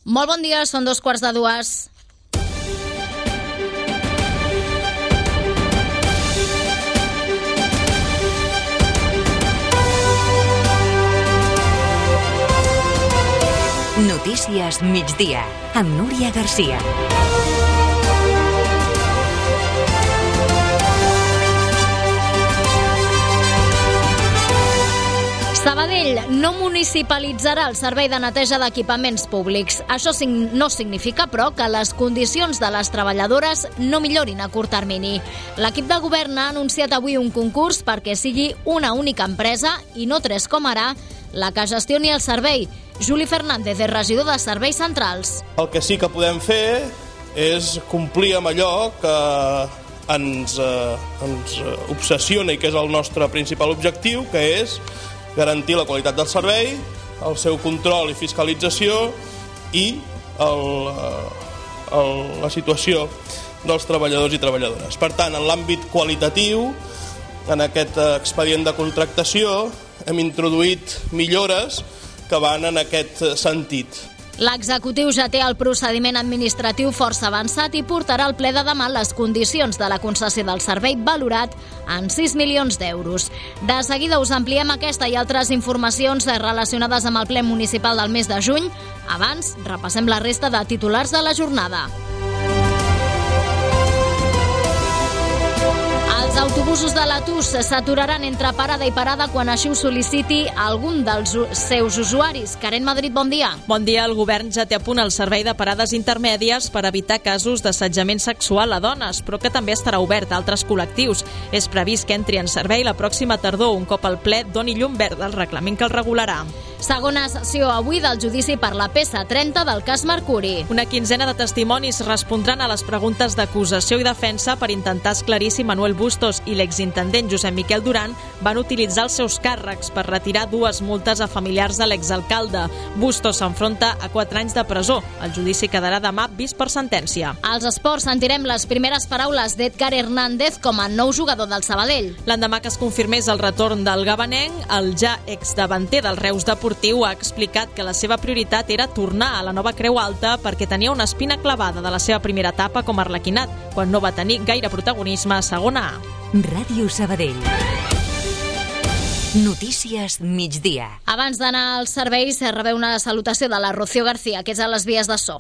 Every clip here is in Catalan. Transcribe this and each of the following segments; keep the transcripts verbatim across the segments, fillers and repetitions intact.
Molt bon dia, són dos quarts de dues. Notícies migdia, amb Núria Garcia. Sabadell no municipalitzarà el servei de neteja d'equipaments públics. Això no significa, però, que les condicions de les treballadores no millorin a curt termini. L'equip de govern ha anunciat avui un concurs perquè sigui una única empresa, i no tres com ara, la que gestioni el servei. Juli Fernández, és regidor de Serveis Centrals. El que sí que podem fer és complir amb allò que ens, eh, ens obsessiona i que és el nostre principal objectiu, que és garantir la qualitat del servei, el seu control i fiscalització i el, el, la situació dels treballadors i treballadores. Per tant, en l'àmbit qualitatiu, en aquest expedient de contractació, hem introduït millores que van en aquest sentit. L'executiu ja té el procediment administratiu força avançat i portarà al ple de demà les condicions de la concessió del servei valorat en sis milions d'euros. De seguida us ampliem aquesta i altres informacions relacionades amb el ple municipal del mes de juny. Abans, repassem la resta de titulars de la jornada. Els autobusos de l'A T U S s'aturaran entre parada i parada quan així ho sol·liciti algun dels seus usuaris. Karen Madrid, bon dia. Bon dia. El govern ja té a punt el servei de parades intermèdies per evitar casos d'assetjament sexual a dones, però que també estarà obert a altres col·lectius. És previst que entri en servei la pròxima tardor, un cop el ple doni llum verda al reglament que el regularà. Segona sessió avui del judici per la P S trenta del cas Mercuri. Una quinzena de testimonis respondran a les preguntes d'acusació i defensa per intentar esclarir si Manuel Bustos i l'exintendent Josep Miquel Duran van utilitzar els seus càrrecs per retirar dues multes a familiars de l'exalcalde. Bustos s'enfronta a quatre anys de presó. El judici quedarà demà vist per sentència. Als esports sentirem les primeres paraules d'Edgar Hernández com a nou jugador del Sabadell. L'endemà que es confirmés el retorn del gabanenc, el ja exdavanter del Reus Deportiu ha explicat que la seva prioritat era tornar a la nova Creu Alta perquè tenia una espina clavada de la seva primera etapa com a arlequinat, quan no va tenir gaire protagonisme a segona A. Ràdio Sabadell. Notícies migdia. Abans d'anar als serveis, rebeu una salutació de la Rocío García, que és a les vies de so.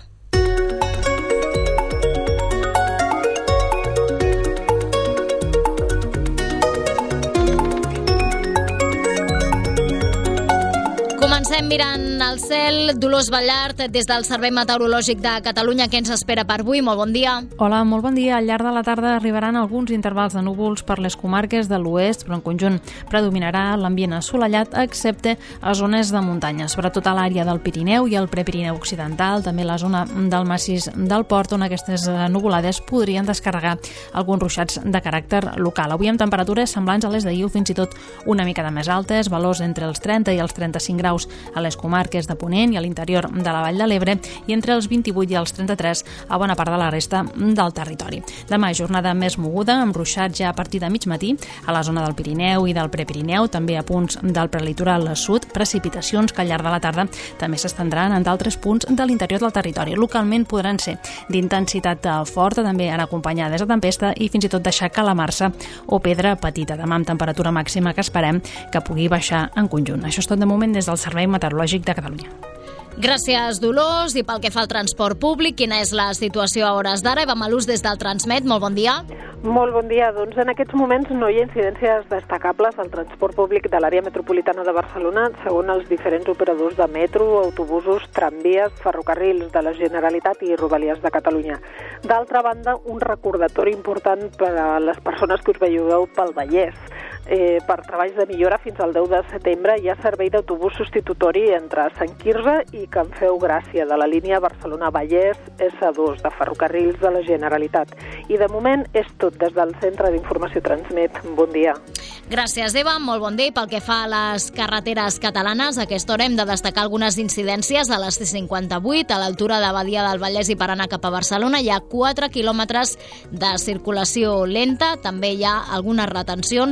Comencem mirant al cel. Dolors Ballart, des del Servei Meteorològic de Catalunya, què ens espera per avui? Molt bon dia. Hola, molt bon dia. Al llarg de la tarda arribaran alguns intervals de núvols per les comarques de l'oest, però en conjunt predominarà l'ambient assolellat, excepte a zones de muntanya, sobretot a l'àrea del Pirineu i el Prepirineu occidental, també la zona del massís del Port, on aquestes nuvolades podrien descarregar alguns ruixats de caràcter local. Avui amb temperatures semblants a les d'ahir o fins i tot una mica de més altes, valors entre els trenta i els trenta-cinc graus a les comarques de Ponent i a l'interior de la Vall de l'Ebre i entre els vint-i-vuit i els trenta-tres a bona part de la resta del territori. Demà, jornada més moguda, amb ruixats ja a partir de mig matí a la zona del Pirineu i del Prepirineu, també a punts del prelitoral sud, precipitacions que al llarg de la tarda també s'estendran en d'altres punts de l'interior del territori. Localment podran ser d'intensitat forta, també en acompanyades de tempesta i fins i tot deixar calamar-se o pedra petita. Demà amb temperatura màxima que esperem que pugui baixar en conjunt. Això és tot de moment des del Servei Meteorològic de Catalunya. Gràcies, Dolors. I pel que fa al transport públic, quina és la situació a hores d'ara? Eva Malús, des del Transmet, molt bon dia. Molt bon dia. Doncs en aquests moments no hi ha incidències destacables al transport públic de l'àrea metropolitana de Barcelona, segons els diferents operadors de metro, autobusos, tramvies, ferrocarrils de la Generalitat i Rodalies de Catalunya. D'altra banda, un recordatori important per a les persones que us veieu pel Vallès. Eh, per treballs de millora fins al deu de setembre hi ha servei d'autobús substitutori entre Sant Quirze i Can Feu Gràcia de la línia Barcelona-Vallès essa dos de ferrocarrils de la Generalitat. I de moment és tot des del Centre d'Informació Transmet. Bon dia. Gràcies, Eva. Molt bon dia. Pel que fa a les carreteres catalanes, a aquesta hora hem de destacar algunes incidències a les C cinquanta-vuit, a l'altura de Badia del Vallès i per anar cap a Barcelona. Hi ha quatre quilòmetres de circulació lenta. També hi ha algunes retencions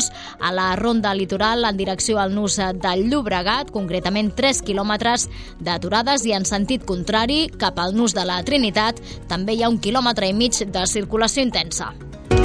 a la ronda litoral en direcció al nus del Llobregat, concretament tres quilòmetres d'aturades, i en sentit contrari, cap al nus de la Trinitat, també hi ha un quilòmetre i mig de circulació intensa.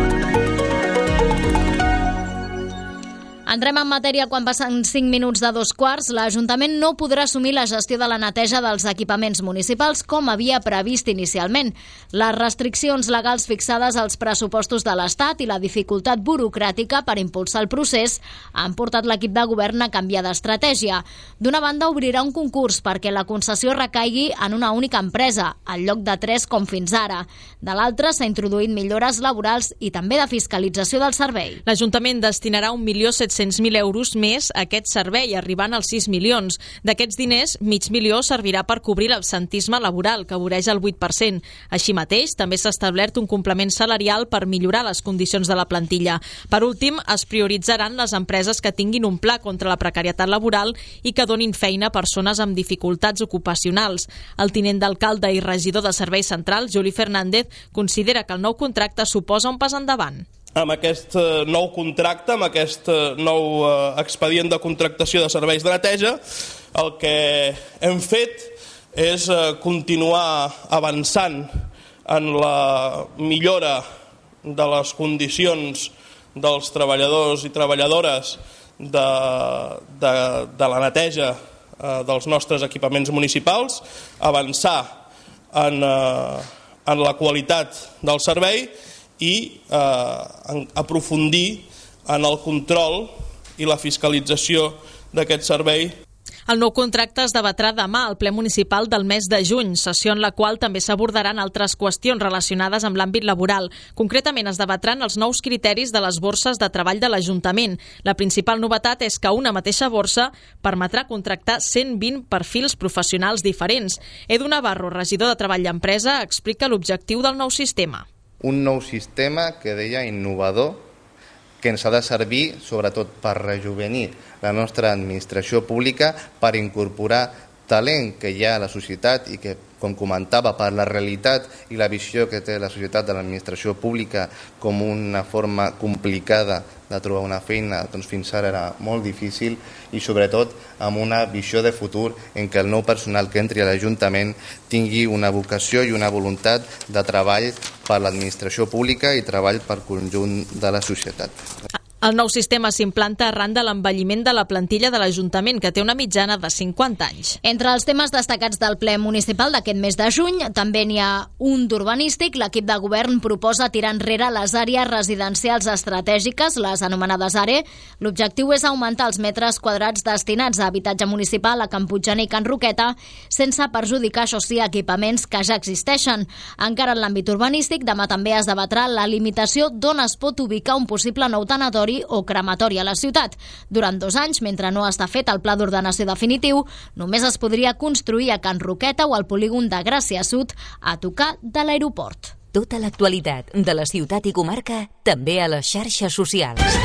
Entrem en matèria quan passen cinc minuts de dos quarts. L'Ajuntament no podrà assumir la gestió de la neteja dels equipaments municipals com havia previst inicialment. Les restriccions legals fixades als pressupostos de l'Estat i la dificultat burocràtica per impulsar el procés han portat l'equip de govern a canviar d'estratègia. D'una banda, obrirà un concurs perquè la concessió recaigui en una única empresa, en lloc de tres com fins ara. De l'altra, s'ha introduït millores laborals i també de fiscalització del servei. L'Ajuntament destinarà un milió set-cents mil euros més a aquest servei, arribant als sis milions. D'aquests diners, mig milió servirà per cobrir l'absentisme laboral, que voreja el vuit per cent. Així mateix, també s'ha establert un complement salarial per millorar les condicions de la plantilla. Per últim, es prioritzaran les empreses que tinguin un pla contra la precarietat laboral i que donin feina a persones amb dificultats ocupacionals. El tinent d'alcalde i regidor de Serveis Centrals, Juli Fernández, considera que el nou contracte suposa un pas endavant. Amb aquest nou contracte, amb aquest nou expedient de contractació de serveis de neteja, el que hem fet és continuar avançant en la millora de les condicions dels treballadors i treballadores de, de, de la neteja dels nostres equipaments municipals, avançar en, en la qualitat del servei i eh, aprofundir en el control i la fiscalització d'aquest servei. El nou contracte es debatrà demà al ple municipal del mes de juny, sessió en la qual també s'abordaran altres qüestions relacionades amb l'àmbit laboral. Concretament es debatran els nous criteris de les borses de treball de l'Ajuntament. La principal novetat és que una mateixa borsa permetrà contractar cent vint perfils professionals diferents. Edu Navarro, regidor de Treball i Empresa, explica l'objectiu del nou sistema. Un nou sistema que deia innovador, que ens ha de servir sobretot per rejuvenir la nostra administració pública, per incorporar talent que hi ha a la societat i que, com comentava, per la realitat i la visió que té la societat de l'administració pública com una forma complicada de trobar una feina, doncs fins ara era molt difícil, i sobretot amb una visió de futur en què el nou personal que entri a l'Ajuntament tingui una vocació i una voluntat de treball per l'administració pública i treball per conjunt de la societat. El nou sistema s'implanta arran de l'envelliment de la plantilla de l'Ajuntament, que té una mitjana de cinquanta anys. Entre els temes destacats del ple municipal d'aquest mes de juny també n'hi ha un d'urbanístic. L'equip de govern proposa tirar enrere les àrees residencials estratègiques, les anomenades A R E. L'objectiu és augmentar els metres quadrats destinats a habitatge municipal a Can Puiggener i Can Roqueta, sense perjudicar, això sí, equipaments que ja existeixen. Encara en l'àmbit urbanístic, demà també es debatrà la limitació d'on es pot ubicar un possible nou tanatori o crematori a la ciutat. Durant dos anys, mentre no està fet el pla d'ordenació definitiu, només es podria construir a Can Roqueta o al polígon de Gràcia Sud, a tocar de l'aeroport. Tota l'actualitat de la ciutat i comarca, també a les xarxes socials.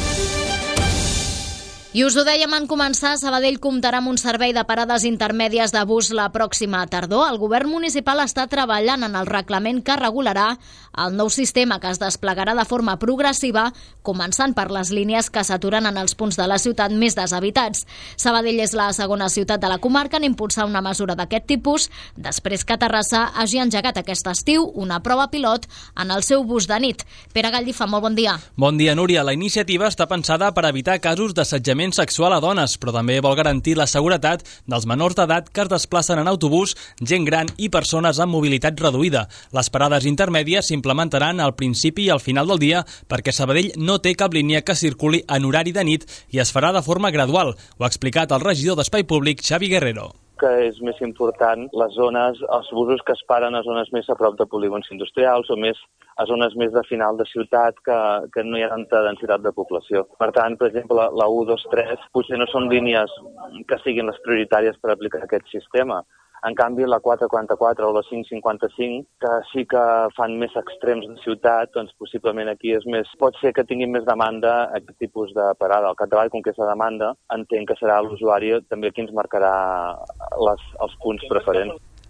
I us ho dèiem en començar, Sabadell comptarà amb un servei de parades intermèdies de bus la pròxima tardor. El govern municipal està treballant en el reglament que regularà el nou sistema, que es desplegarà de forma progressiva, començant per les línies que s'aturen en els punts de la ciutat més deshabitats. Sabadell és la segona ciutat de la comarca en impulsar una mesura d'aquest tipus, després que Terrassa hagi engegat aquest estiu una prova pilot en el seu bus de nit. Pere Gallifa, molt bon dia. Bon dia, Núria. La iniciativa està pensada per evitar casos d'assetjament sexual a dones, però també vol garantir la seguretat dels menors d'edat que es desplacen en autobús, gent gran i persones amb mobilitat reduïda. Les parades intermèdies s'implementaran al principi i al final del dia perquè Sabadell no té cap línia que circuli en horari de nit i es farà de forma gradual. Ho ha explicat el regidor d'Espai Públic, Xavi Guerrero. Que és més important les zones, els busos que es paren a zones més a prop de polígons industrials o més a zones més de final de ciutat que, que no hi ha tanta densitat de població. Per tant, per exemple, la u dos tres potser no són línies que siguin les prioritàries per aplicar aquest sistema. En canvi, la quatre quaranta-quatre o la cinc cinquanta-cinc, que sí que fan més extrems de ciutat, doncs possiblement aquí és més, pot ser que tinguin més demanda aquest tipus de parada. Al capdavall, com que és la demanda, entenc que serà l'usuari també qui ens marcarà les, els punts preferents.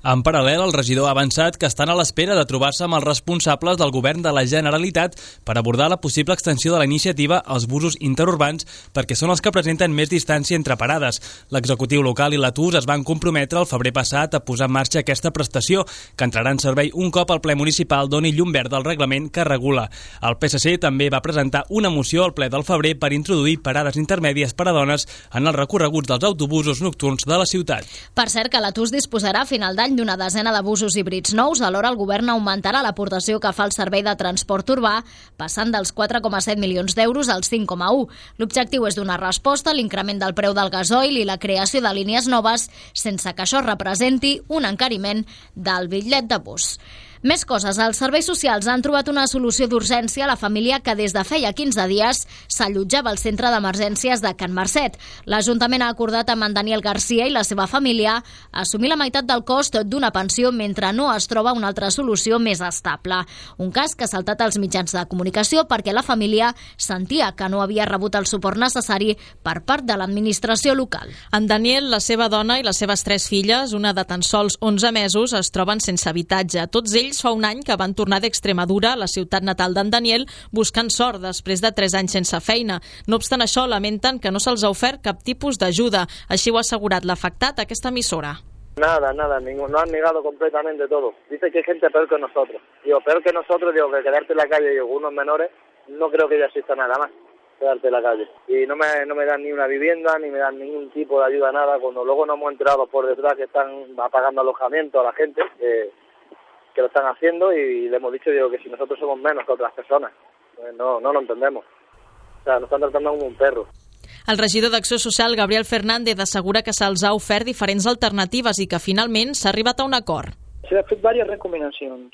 En paral·lel, el regidor ha avançat que estan a l'espera de trobar-se amb els responsables del govern de la Generalitat per abordar la possible extensió de la iniciativa als busos interurbans perquè són els que presenten més distància entre parades. L'executiu local i l'A T U S es van comprometre el febrer passat a posar en marxa aquesta prestació, que entrarà en servei un cop el ple municipal doni llum verda al reglament que regula. El P S C també va presentar una moció al ple del febrer per introduir parades intermèdies per a dones en els recorreguts dels autobusos nocturns de la ciutat. Per cert, que l'A T U S disposarà a final d'any d'una desena de busos híbrids nous. Alhora, el govern augmentarà l'aportació que fa el servei de transport urbà, passant dels quatre coma set milions d'euros als cinc coma u. L'objectiu és donar resposta a l'increment del preu del gasoil i la creació de línies noves, sense que això representi un encariment del bitllet de bus. Més coses. Els serveis socials han trobat una solució d'urgència a la família que des de feia quinze dies s'allotjava al centre d'emergències de Can Marcet. L'Ajuntament ha acordat amb en Daniel Garcia i la seva família assumir la meitat del cost d'una pensió mentre no es troba una altra solució més estable. Un cas que ha saltat als mitjans de comunicació perquè la família sentia que no havia rebut el suport necessari per part de l'administració local. En Daniel, la seva dona i les seves tres filles, una de tan sols onze mesos, es troben sense habitatge. Tots ells fa un any que van tornar d'Extremadura, la ciutat natal d'en Daniel, buscant sort després de tres anys sense feina. No obstant això, lamenten que no se'ls ha ofert cap tipus d'ajuda. Així ho ha assegurat l'afectat a aquesta emissora. Nada, nada, ningún, no han negado completamente todo. Dice que hay gente peor que nosotros. Digo, peor que nosotros, digo, que quedarte en la calle y algunos menores, no creo que ya exista nada más, quedarte en la calle. Y no me, no me dan ni una vivienda, ni me dan ningún tipo de ayuda, nada, cuando luego nos hemos enterado por detrás que están pagando alojamiento a la gente, que... que lo están haciendo, y le hemos dicho digo, que si nosotros somos menos que otras personas, pues no, no lo entendemos. O sea, nos están tratando como un perro. El regidor d'Acció Social, Gabriel Fernández, assegura que se'ls ha ofert diferents alternatives i que finalment s'ha arribat a un acord. Se han fet diverses recomanacions.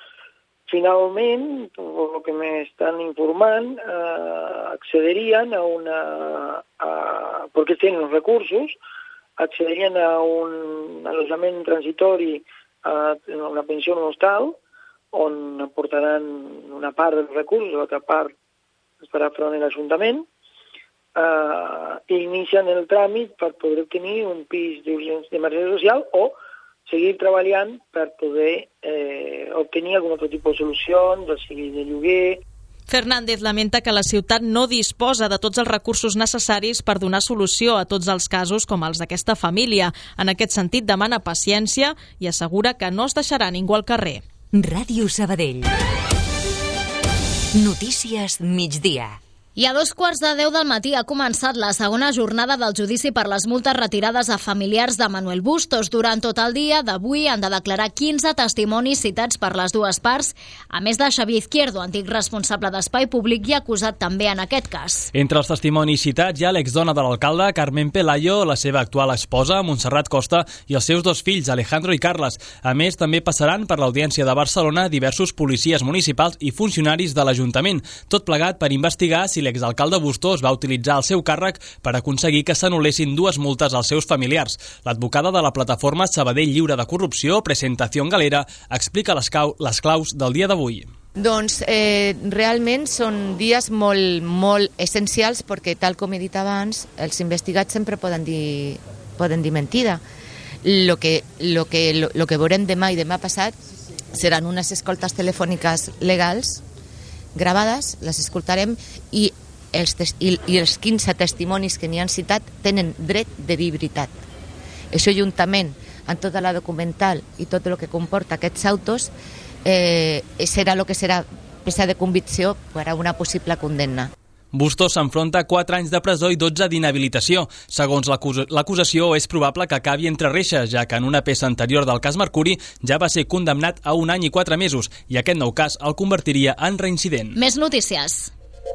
Finalment, por lo que me están informant, eh, accederien a una... A, porque tienen los recursos, accederien a un alojament transitori, a una pensió en un hostal, on aportaran una part dels recursos, l'altra part estarà front a l'Ajuntament, eh, i inicien el tràmit per poder obtenir un pis d'emergència social o seguir treballant per poder eh, obtenir algun altre tipus de solució, sigui de lloguer. Fernández lamenta que la ciutat no disposa de tots els recursos necessaris per donar solució a tots els casos com els d'aquesta família. En aquest sentit, demana paciència i assegura que no es deixarà ningú al carrer. Ràdio Sabadell. Notícies migdia. I a dos quarts de deu del matí ha començat la segona jornada del judici per les multes retirades a familiars de Manuel Bustos. Durant tot el dia d'avui han de declarar quinze testimonis citats per les dues parts, a més de Xavier Izquierdo, antic responsable d'Espai Públic i acusat també en aquest cas. Entre els testimonis citats hi ha l'exdona de l'alcalde, Carmen Pelayo, la seva actual esposa, Montserrat Costa, i els seus dos fills, Alejandro i Carles. A més, també passaran per l'Audiència de Barcelona diversos policies municipals i funcionaris de l'Ajuntament, tot plegat per investigar si l'exalcalde Bustos va utilitzar el seu càrrec per aconseguir que s'anul·lessin dues multes als seus familiars. L'advocada de la plataforma Sabadell Lliure de Corrupció, Presentación Galera, explica les, cau les claus del dia d'avui. Doncs eh, realment són dies molt, molt essencials perquè, tal com he dit abans, els investigats sempre poden dir, poden dir mentida. Lo que, lo, que, lo, lo que veurem demà i demà passat seran unes escoltes telefòniques legals gravades, les escoltarem, i els, i, i els quinze testimonis que n'hi han citat tenen dret de dir veritat. Això, juntament amb tota la documental i tot el que comporta aquests autos, eh, serà el que serà peça de convicció per a una possible condemna. Bustos s'enfronta a quatre anys de presó i dotze d'inhabilitació. Segons l'acusació, és probable que acabi entre reixes, ja que en una peça anterior del cas Mercuri ja va ser condemnat a un any i quatre mesos, i aquest nou cas el convertiria en reincident. Més notícies.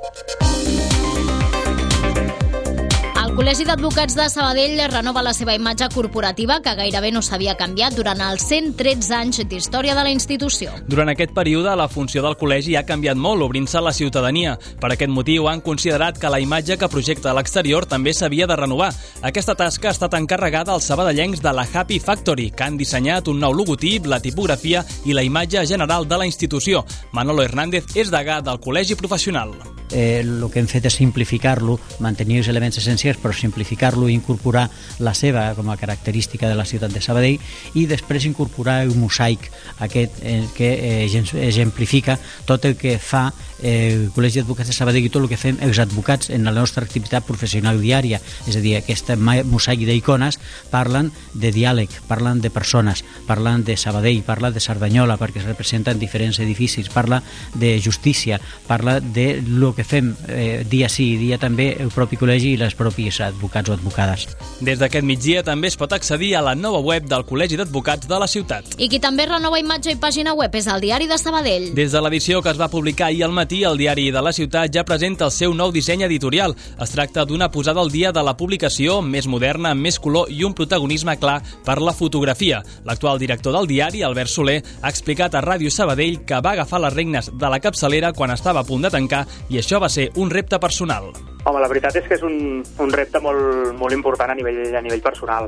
El Col·legi d'Advocats de Sabadell renova la seva imatge corporativa, que gairebé no s'havia canviat durant els cent tretze anys d'història de la institució. Durant aquest període, la funció del col·legi ha canviat molt, obrint-se a la ciutadania. Per aquest motiu, han considerat que la imatge que projecta a l'exterior també s'havia de renovar. Aquesta tasca ha estat encarregada als sabadellencs de la Happy Factory, que han dissenyat un nou logotip, la tipografia i la imatge general de la institució. Manolo Hernández és degà del Col·legi Professional. eh, el que hem fet és simplificar-lo, mantenir els elements essencials, però simplificar-lo i incorporar la seva com a característica de la ciutat de Sabadell, i després incorporar el mosaic aquest eh, que eh, exemplifica tot el que fa eh, el Col·legi d'Advocats de Sabadell i tot el que fem els advocats en la nostra activitat professional diària. És a dir, aquest mosaic d'icones parlen de diàleg, parlen de persones, parlen de Sabadell, parlen de Cerdanyola perquè es representen diferents edificis, parla de justícia, parla de lo que fem eh, dia sí i dia també el propi col·legi i les propis advocats o advocades. Des d'aquest migdia també es pot accedir a la nova web del Col·legi d'Advocats de la ciutat. I qui també renova imatge i pàgina web és el Diari de Sabadell. Des de l'edició que es va publicar ahir al matí, el Diari de la ciutat ja presenta el seu nou disseny editorial. Es tracta d'una posada al dia de la publicació, més moderna, amb més color i un protagonisme clar per la fotografia. L'actual director del diari, Albert Soler, ha explicat a Ràdio Sabadell que va agafar les regnes de la capçalera quan estava a punt de tancar i això va ser un repte personal. Home, la veritat és que és un, un repte molt, molt important a nivell, a nivell personal.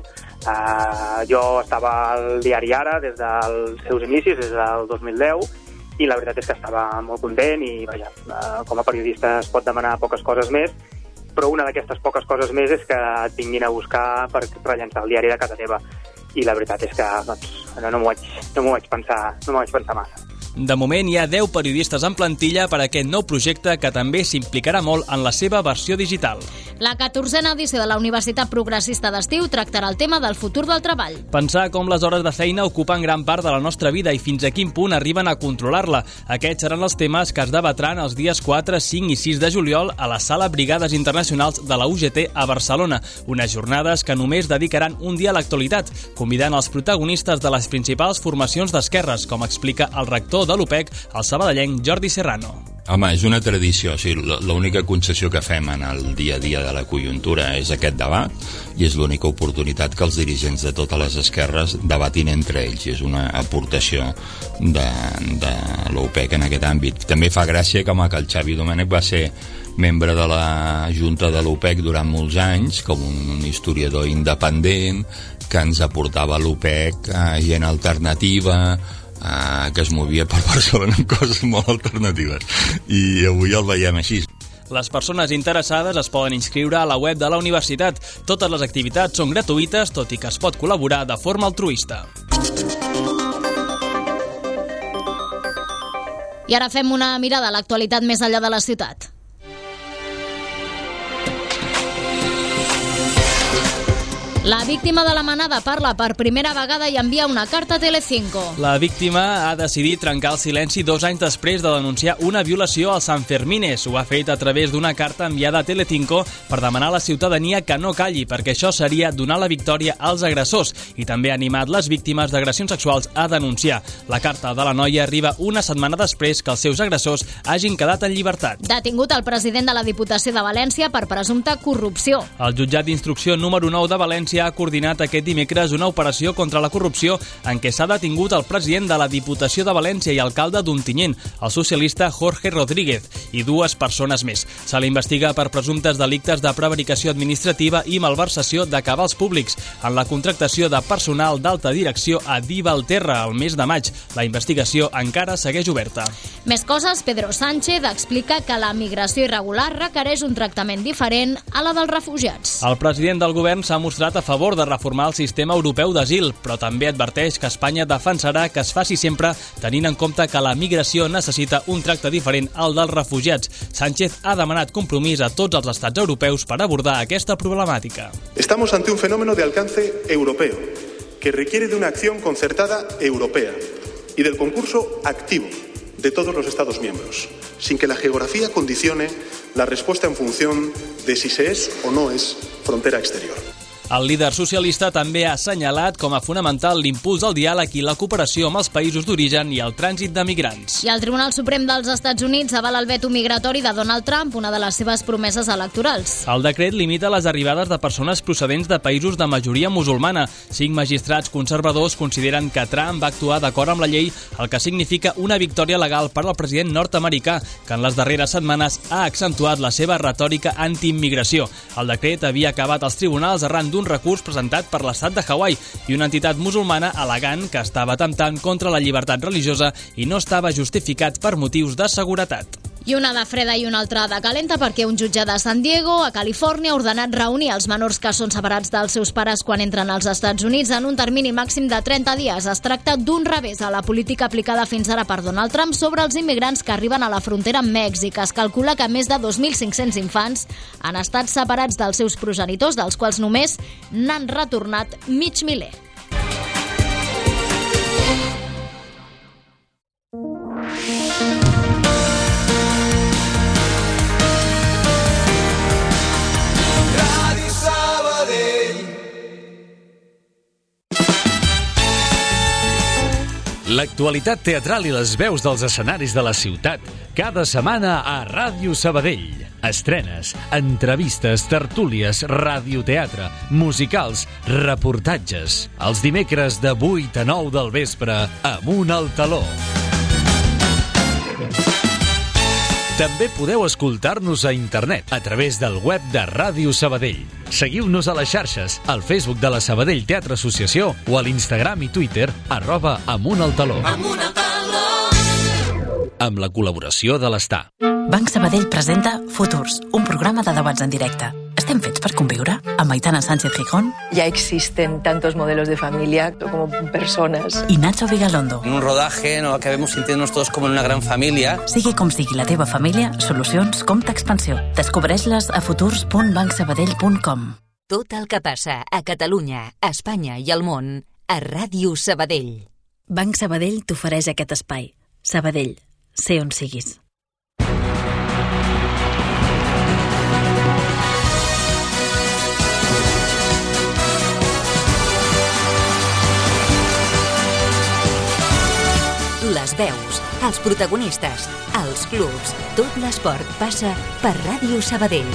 Uh, jo estava al diari Ara des dels seus inicis, des del dos mil deu, i la veritat és que estava molt content i, vaja, uh, com a periodista es pot demanar poques coses més, però una d'aquestes poques coses més és que et vinguin a buscar per rellençar el diari de casa teva. I la veritat és que doncs, no, no m'ho vaig, no m'ho vaig pensar, no m'ho vaig pensar massa. De moment hi ha deu periodistes en plantilla per a aquest nou projecte que també s'implicarà molt en la seva versió digital. La catorzena edició de la Universitat Progressista d'Estiu tractarà el tema del futur del treball. Pensar com les hores de feina ocupen gran part de la nostra vida i fins a quin punt arriben a controlar-la. Aquests seran els temes que es debatran els dies quatre, cinc i sis de juliol a la Sala Brigades Internacionals de la U G T a Barcelona, unes jornades que només dedicaran un dia a l'actualitat, convidant els protagonistes de les principals formacions d'esquerres, com explica el rector de l'U P E C, el sabadellenc Jordi Serrano. Home, és una tradició, o sigui, l'única concessió que fem en el dia a dia de la conjuntura és aquest debat i és l'única oportunitat que els dirigents de totes les esquerres debatin entre ells, i és una aportació de, de l'U P E C en aquest àmbit. També fa gràcia que, home, que el Xavi Domènech va ser membre de la Junta de l'U P E C durant molts anys, com un historiador independent que ens aportava a l'U P E C eh, gent alternativa, Uh, que es movia per Barcelona en coses molt alternatives, i avui el veiem així. Les persones interessades es poden inscriure a la web de la universitat. Totes les activitats són gratuïtes, tot i que es pot col·laborar de forma altruista. I ara fem una mirada a l'actualitat més enllà de la ciutat. La víctima de la manada parla per primera vegada i envia una carta a Telecinco. La víctima ha decidit trencar el silenci dos anys després de denunciar una violació als Sanfermines. Ho ha fet a través d'una carta enviada a Telecinco per demanar a la ciutadania que no calli, perquè això seria donar la victòria als agressors, i també ha animat les víctimes d'agressions sexuals a denunciar. La carta de la noia arriba una setmana després que els seus agressors hagin quedat en llibertat. Detingut el president de la Diputació de València per presumpta corrupció. El jutjat d'instrucció número nou de València ha coordinat aquest dimecres una operació contra la corrupció en què s'ha detingut el president de la Diputació de València i alcalde d'Ontinyent, el socialista Jorge Rodríguez, i dues persones més. Se l'investiga per presumptes delictes de prevaricació administrativa i malversació de cabals públics en la contractació de personal d'alta direcció a Divalterra el mes de maig. La investigació encara segueix oberta. Més coses, Pedro Sánchez explica que la migració irregular requereix un tractament diferent a la dels refugiats. El president del govern s'ha mostrat a a favor de reformar el sistema europeu d'asil, però també adverteix que Espanya defensarà que es faci sempre tenint en compte que la migració necessita un tracte diferent al dels refugiats. Sánchez ha demanat compromís a tots els estats europeus per abordar aquesta problemàtica. Estamos ante un fenómeno de alcance europeo que requiere de una acción concertada europea y del concurso activo de todos los Estados miembros, sin que la geografía condicione la respuesta en función de si se es o no es frontera exterior. El líder socialista també ha assenyalat com a fonamental l'impuls al diàleg i la cooperació amb els països d'origen i el trànsit de migrants. I el Tribunal Suprem dels Estats Units avala el veto migratori de Donald Trump, una de les seves promeses electorals. El decret limita les arribades de persones procedents de països de majoria musulmana. Cinc magistrats conservadors consideren que Trump va actuar d'acord amb la llei, el que significa una victòria legal per al president nord-americà, que en les darreres setmanes ha accentuat la seva retòrica antiimmigració. El decret havia acabat als tribunals arran d'un recurs presentat per l'estat de Hawaii i una entitat musulmana al·legant que estava atemptant contra la llibertat religiosa i no estava justificat per motius de seguretat. I una de freda i una altra de calenta perquè un jutge de San Diego, a Califòrnia, ha ordenat reunir els menors que són separats dels seus pares quan entren als Estats Units en un termini màxim de trenta dies. Es tracta d'un revés a la política aplicada fins ara per Donald Trump sobre els immigrants que arriben a la frontera amb Mèxic. Es calcula que més de dos mil cinc-cents infants han estat separats dels seus progenitors, dels quals només n'han retornat mig miler. L'actualitat teatral i les veus dels escenaris de la ciutat cada setmana a Ràdio Sabadell. Estrenes, entrevistes, tertúlies, radioteatre, musicals, reportatges. Els dimecres de vuit a nou del vespre, Amunt al Taló. També podeu escoltar-nos a internet a través del web de Ràdio Sabadell. Seguiu-nos a les xarxes, al Facebook de la Sabadell Teatre Associació o a l'Instagram i Twitter arroba Amunt al Taló. Amunt al Taló! Amb la col·laboració de l'Estar. Banc Sabadell presenta Futurs, un programa de debats en directe. ¿Estem fets per conviure? Amb Aitana Sánchez Gijón. Ya existen tantos modelos de familia como personas. Y Nacho Vigalondo. En un rodaje nos acabemos sintiéndonos todos como en una gran familia. Sigui com sigui la teva família, solucions Compte Expansió. Descobreix-les a futurs punt banc sabadell punt com. Tot el que passa a Catalunya, a Espanya i al món a Ràdio Sabadell. Banc Sabadell t'ofereix aquest espai. Sabadell, sé on siguis. Les veus, els protagonistes, els clubs, tot l'esport passa per Ràdio Sabadell.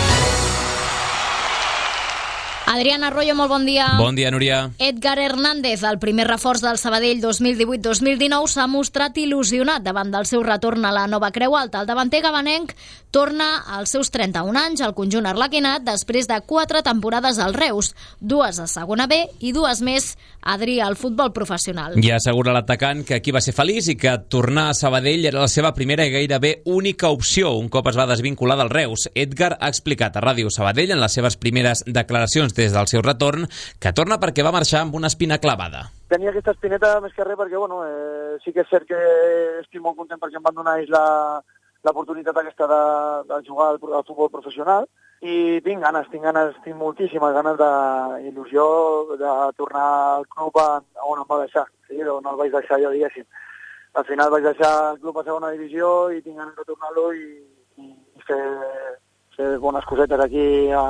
Adrián Arroyo, molt bon dia. Bon dia, Núria. Edgar Hernández, el primer reforç del Sabadell dos mil divuit dos mil dinou, s'ha mostrat il·lusionat davant del seu retorn a la nova Creu Alta. El davanter gabanenc torna als seus trenta-un anys al conjunt arlequinat després de quatre temporades al Reus, dues a segona B i dues més, Adri, al futbol professional. I assegura l'atacant que aquí va ser feliç i que tornar a Sabadell era la seva primera i gairebé única opció un cop es va desvincular del Reus. Edgar ha explicat a Ràdio Sabadell en les seves primeres declaracions des del seu retorn que torna perquè va marxar amb una espina clavada. Tenia aquesta espineta més que res perquè, bueno, eh, sí que és cert que estic molt content perquè em van donar ells la l'oportunitat aquesta de, de jugar al, al futbol professional i tinc ganes, tinc ganes, tinc moltíssimes ganes d'il·lusió de tornar al club a, a on em va deixar, sí, on el vaig deixar jo, diguéssim. Al final vaig deixar el club a segona divisió i tinc ganes de tornar-lo i, i, i fer, fer bones cosetes aquí a,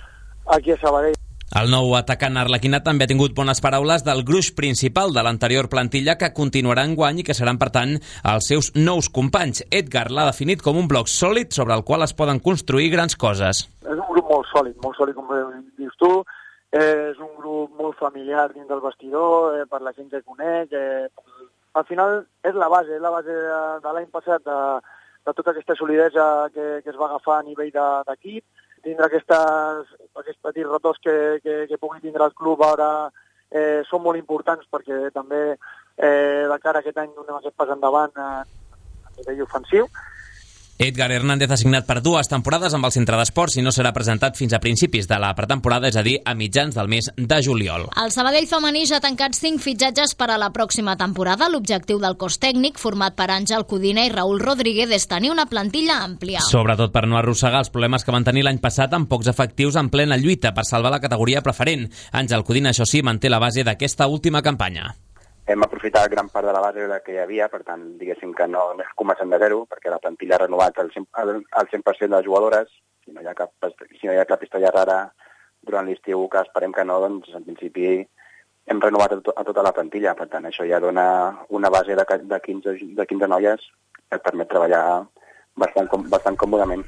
aquí a Sabadell. El nou atacant arlequinat també ha tingut bones paraules del gruix principal de l'anterior plantilla que continuarà enguany i que seran, per tant, els seus nous companys. Edgar l'ha definit com un bloc sòlid sobre el qual es poden construir grans coses. És un grup molt sòlid, molt sòlid, com dius tu. Eh, és un grup molt familiar dins del vestidor, eh, per la gent que conec. Eh, al final és la base, és la base de, de l'any passat, de, de tota aquesta solidesa que, que es va agafar a nivell d'equip. Tindre aquestes, aquests petits retorns que, que, que pugui tindre el club ara eh, són molt importants perquè també eh, de cara a aquest any donem aquest pas endavant a, a nivell ofensiu. Edgar Hernández ha signat per dues temporades amb el Centre d'Esports i no serà presentat fins a principis de la pretemporada, és a dir, a mitjans del mes de juliol. El Sabadell femení ja ha tancat cinc fitxatges per a la pròxima temporada. L'objectiu del cos tècnic, format per Àngel Codina i Raúl Rodríguez, és tenir una plantilla àmplia. Sobretot per no arrossegar els problemes que van tenir l'any passat amb pocs efectius en plena lluita per salvar la categoria preferent. Àngel Codina, això sí, manté la base d'aquesta última campanya. Hem aprofitat gran part de la base que hi havia, per tant, diguéssim que no és començant de zero, perquè la plantilla ha renovat el cent per cent de les jugadores, si no hi ha cap, si no hi ha cap història rara durant l'estiu, que esperem que no, doncs en principi hem renovat a, to a tota la plantilla, per tant, això ja dona una base de, de, quinze, de quinze noies que et permet treballar bastant, bastant còmodament.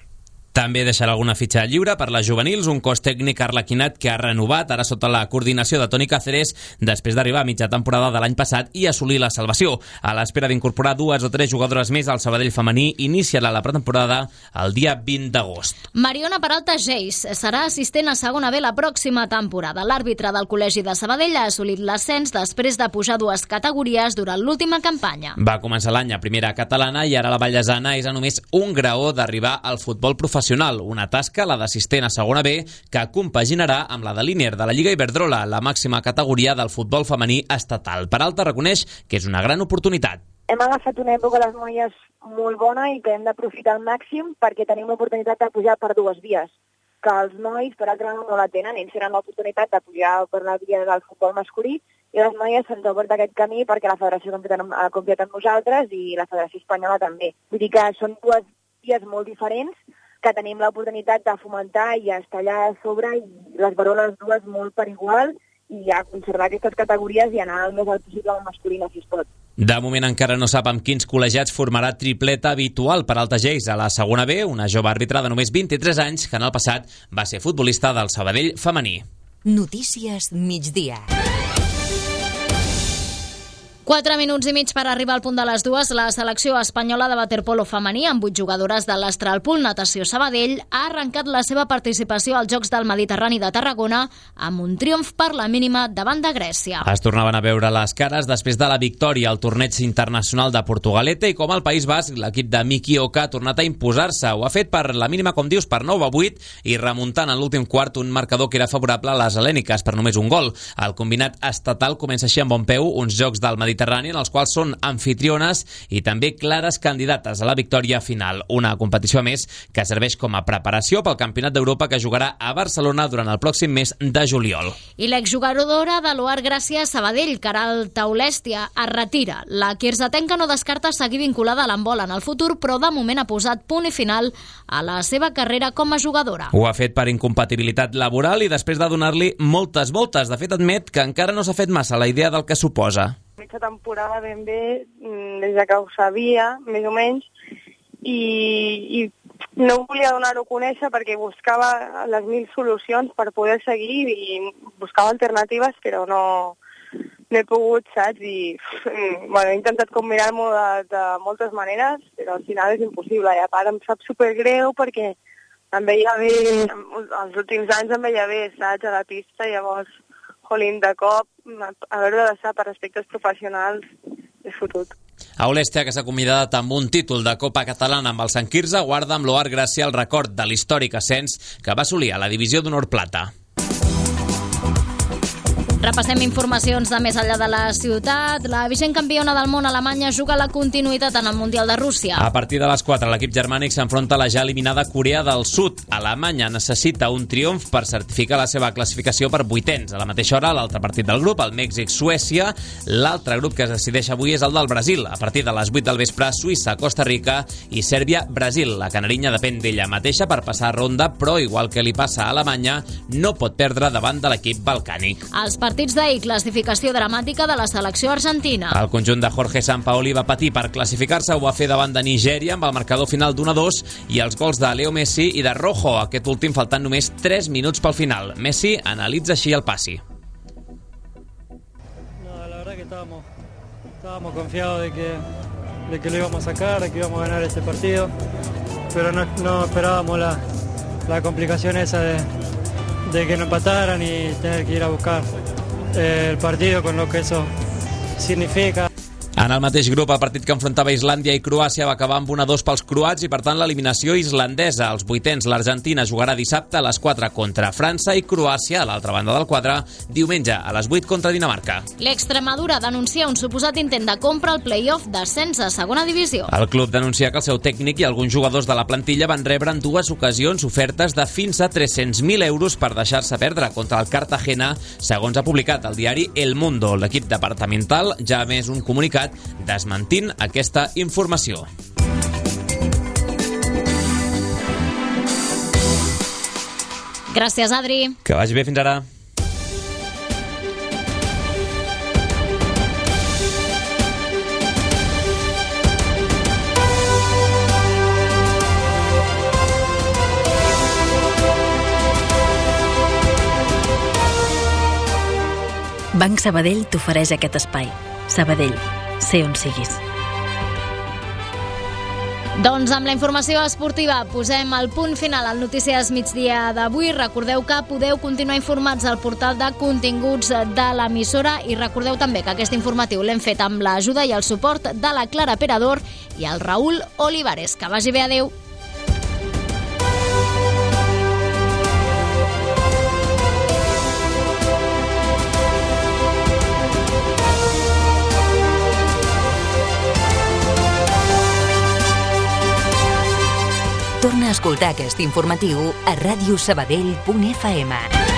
També deixarà alguna fitxa lliure per les juvenils, un cos tècnic arlequinat que ha renovat, ara sota la coordinació de Toni Cáceres, després d'arribar a mitja temporada de l'any passat i assolir la salvació. A l'espera d'incorporar dues o tres jugadores més al Sabadell femení, iniciarà la pretemporada el dia vint d'agost. Mariona Peralta Geis serà assistent a segona B la pròxima temporada. L'àrbitre del Col·legi de Sabadell ha assolit l'ascens després de pujar dues categories durant l'última campanya. Va començar l'any a primera catalana i ara la vallesana és a només un graó d'arribar al futbol professional. Una tasca, la d'assistent a segona B, que compaginarà amb la de línier de la Lliga Iberdrola, la màxima categoria del futbol femení estatal. Peralta reconeix que és una gran oportunitat. Hem agafat una època a les noies molt bona i que hem d'aprofitar al màxim perquè tenim l'oportunitat de pujar per dues vies, que els nois, per altra banda, no la tenen. Ells tenen l'oportunitat de pujar per la via del futbol masculí i les noies se'ns ha obert aquest camí perquè la federació ha confiat en nosaltres i la federació espanyola també. Vull dir que són dues vies molt diferents que tenim l'oportunitat de fomentar i estar allà a sobre i les varones dues molt per igual i a conservar aquestes categories i anar el més alt possible amb masculina, si es pot. De moment encara no sap amb quins col·legiats formarà tripleta habitual per Peralta Geis a la segona B, una jove àrbitre de només vint-i-tres anys que en el passat va ser futbolista del Sabadell femení. Notícies migdia. Quatre minuts i mig per arribar al punt de les dues. La selecció espanyola de waterpolo femení amb vuit jugadores de l'Astralpool Natació Sabadell ha arrencat la seva participació als Jocs del Mediterrani de Tarragona amb un triomf per la mínima davant de Grècia. Es tornaven a veure les cares després de la victòria al torneig internacional de Portugalete i com al País Basc l'equip de Miki Oka ha tornat a imposar-se. Ho ha fet per la mínima, com dius, per nou a vuit i remuntant en l'últim quart un marcador que era favorable a les helèniques per només un gol. El combinat estatal comença així amb bon peu uns Jocs del Mediterrani en els quals són anfitriones i també clares candidates a la victòria final. Una competició, a més, que serveix com a preparació pel Campionat d'Europa que jugarà a Barcelona durant el pròxim mes de juliol. I l'exjugadora de l'O A R Gràcia Sabadell, Caral Taulèstia, es retira. La quirzetenca no descarta seguir vinculada a l'handbol en el futur, però de moment ha posat punt i final a la seva carrera com a jugadora. Ho ha fet per incompatibilitat laboral i després de donar-li moltes voltes. De fet, admet que encara no s'ha fet massa la idea del que suposa. Mitja temporada ben bé, des que ho sabia, més o menys, i, i no volia donar-ho a conèixer perquè buscava les mil solucions per poder seguir i buscava alternatives, però no, no he pogut, saps? I bueno, he intentat combinar-m'ho de, de moltes maneres, però al final és impossible. I a part em sap supergreu perquè em veia bé, els últims anys em veia bé, saps, a la pista, i llavors jolín, de cop, haver-ho de deixar per aspectes professionals és fotut. Aulèstia, que s'ha acomiadat amb un títol de Copa Catalana amb el Sant Quirze, guarda amb l'O A R Gràcia el record de l'històric ascens que va assolir a la Divisió d'Honor Plata. Repassem informacions de més enllà de la ciutat. La vigent campiona del món Alemanya juga la continuïtat en el Mundial de Rússia. A partir de les quatre, l'equip germànic s'enfronta a la ja eliminada Corea del Sud. Alemanya necessita un triomf per certificar la seva classificació per vuitens. A la mateixa hora, l'altre partit del grup, el Mèxic-Suècia. L'altre grup que es decideix avui és el del Brasil. A partir de les vuit del vespre, Suïssa, Costa Rica i Sèrbia-Brasil. La canarinya depèn d'ella mateixa per passar a ronda, però igual que li passa a Alemanya, no pot perdre davant de l'equip balcànic. Els partits d'ahir, classificació dramàtica de la selecció argentina. El conjunt de Jorge Sampaoli va patir per classificar-se, ho va fer davant de Nigèria amb el marcador final d'un a dos i els gols de Leo Messi i de Rojo, aquest últim faltant només tres minuts pel final. Messi analitza així el passi. No, la verdad que estábamos, estábamos confiados de que, de que lo íbamos a sacar, de que íbamos a ganar este partido, pero no, no esperábamos la, la complicación esa de, de que no empataran y tener que ir a buscar el partido con lo que eso significa. En el mateix grup, el partit que enfrontava Islàndia i Croàcia va acabar amb un a dos pels croats i, per tant, l'eliminació islandesa. Als vuitens, l'Argentina jugarà dissabte a les quatre contra França i Croàcia, a l'altra banda del quadre, diumenge a les vuit contra Dinamarca. L'Extremadura denuncia un suposat intent de compra al play-off d'ascens a segona divisió. El club denuncia que el seu tècnic i alguns jugadors de la plantilla van rebre en dues ocasions ofertes de fins a tres-cents mil euros per deixar-se perdre contra el Cartagena, segons ha publicat el diari El Mundo. L'equip departamental ja ha emès un comunicat desmentint aquesta informació. Gràcies, Adri. Que vagi bé, fins ara. Banc Sabadell t'ofereix aquest espai. Sabadell, sé on siguis. Doncs amb la informació esportiva posem el punt final al Notícies Migdia d'avui. Recordeu que podeu continuar informats al portal de continguts de l'emissora i recordeu també que aquest informatiu l'hem fet amb l'ajuda i el suport de la Clara Perador i el Raül Olivares. Que vagi bé, adeu. Torna a escoltar aquest informatiu a radiosabadell punt f m.